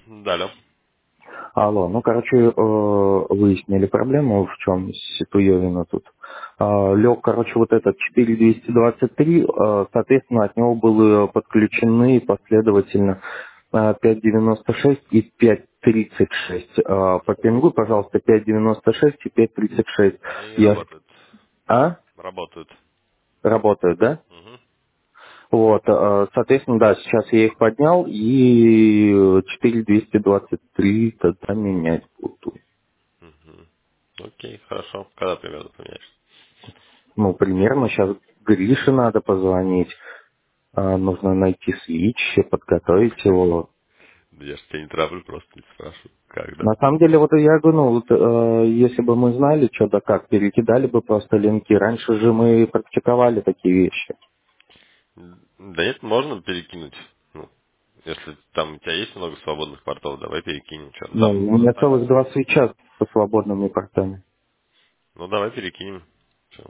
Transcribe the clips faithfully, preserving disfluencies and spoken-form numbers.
Да, алло. Алло, ну, короче, э, выяснили проблему, в чем ситуевина тут. Э, Лег, короче, вот этот четыре двести двадцать три, э, соответственно, от него были подключены последовательно э, пять девяносто шесть и пять тридцать шесть. Э, Попингуй, пожалуйста, пять девяносто шесть и пять тридцать шесть. Они Я... работают. А? Работают. Работают, да? Угу. Вот, э, соответственно, да, сейчас я их поднял, и четыре двести двадцать три тогда менять буду. Угу. Окей, хорошо. Когда примерно поменяешь? Ну, примерно сейчас Грише надо позвонить, а, нужно найти свич, подготовить его. Да я ж тебя не тороплю, просто не спрашиваю. Когда? На самом деле, вот я говорю, ну, вот, э, если бы мы знали, что да как, перекидали бы просто линки. Раньше же мы практиковали такие вещи. Да нет, можно перекинуть. Ну, если там у тебя есть много свободных портов, давай перекинем. Что, Ну, там у меня целых останется? два свеча со свободными портами. Ну, давай перекинем. Чё?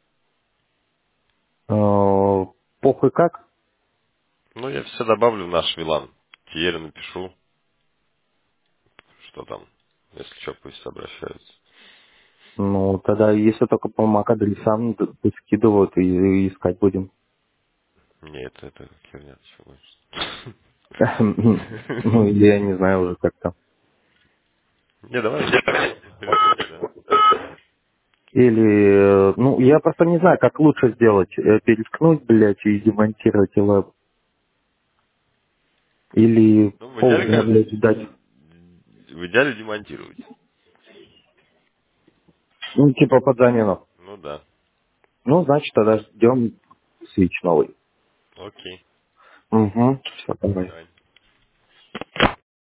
Э, Похуй как? Ну, я все добавлю в наш вилан. Тиере напишу, что там. Если что, пусть обращаются. Ну, тогда, если только по мак-адресам д- д- скидывают и, и искать будем. Нет, это херня, ты чё гонишь? Ну, или я не знаю уже как-то. Не, давай, перекинуть, да. Или, э, ну, я просто не знаю, как лучше сделать. Э, Переткнуть, блядь, и демонтировать его. Или Ну, в идеале, полное, конечно, блядь, дать. в идеале демонтировать. Ну, типа под замену. Ну да. Ну, значит, тогда ждем свич новый. Окей. Угу, все, давай. Давай.